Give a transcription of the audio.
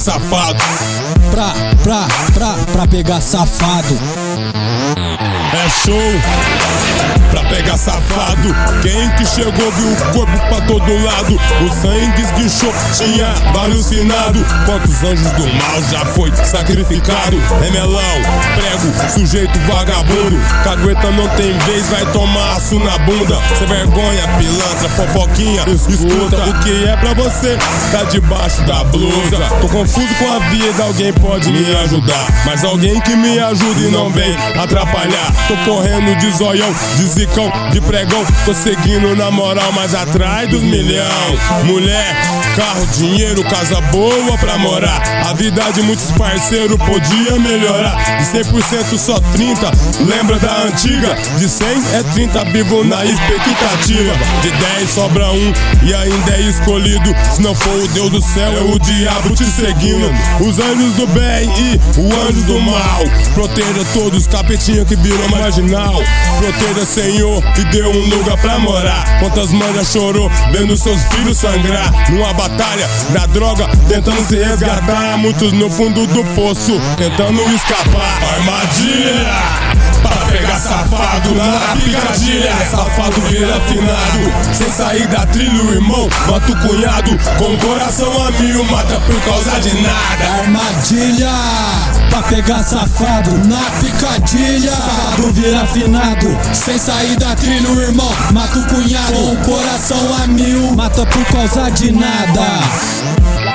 safado. Pra pegar safado. É show pra pegar safado. Quem que chegou viu o corpo pra todo lado. O sangue esguichou, tinha vários finados. Quantos anjos do mal já foi sacrificado? Remelão, prego, sujeito vagabundo. Cagueta não tem vez, vai tomar aço na bunda. Sem vergonha, pilantra, fofoquinha. Escuta, o que é pra você tá debaixo da blusa. Tô confuso com a vida, alguém pode me ajudar. Mas alguém que me ajude e não vem atrapalhar. Tô correndo de zoião, de zicão, de pregão. Tô seguindo na moral, mas atrás dos milhão. Mulher, carro, dinheiro, casa boa pra morar. A vida de muitos parceiros podia melhorar. De 100% só 30, lembra da antiga? De 100 é 30, vivo na expectativa. De 10 sobra um e ainda é escolhido. Se não for o Deus do céu, é o diabo te seguindo. Os anjos do bem e o anjo do mal. Proteja todos os capetinhos que viram marginal. Proteja, Senhor, e deu um lugar pra morar. Quantas mães já chorou vendo seus filhos sangrar. Numa batalha, na droga, tentando se resgatar. Muitos no fundo do poço, tentando escapar. Armadilha pra pegar safado na picadilha. Safado vira afinado. Sem sair da trilha, o irmão mata o cunhado. Com o coração a mil, mata por causa de nada. Armadilha pra pegar safado na picadilha. Safado vira afinado. Sem sair da trilha, o irmão mata o cunhado. Com o coração a mil, mata por causa de nada.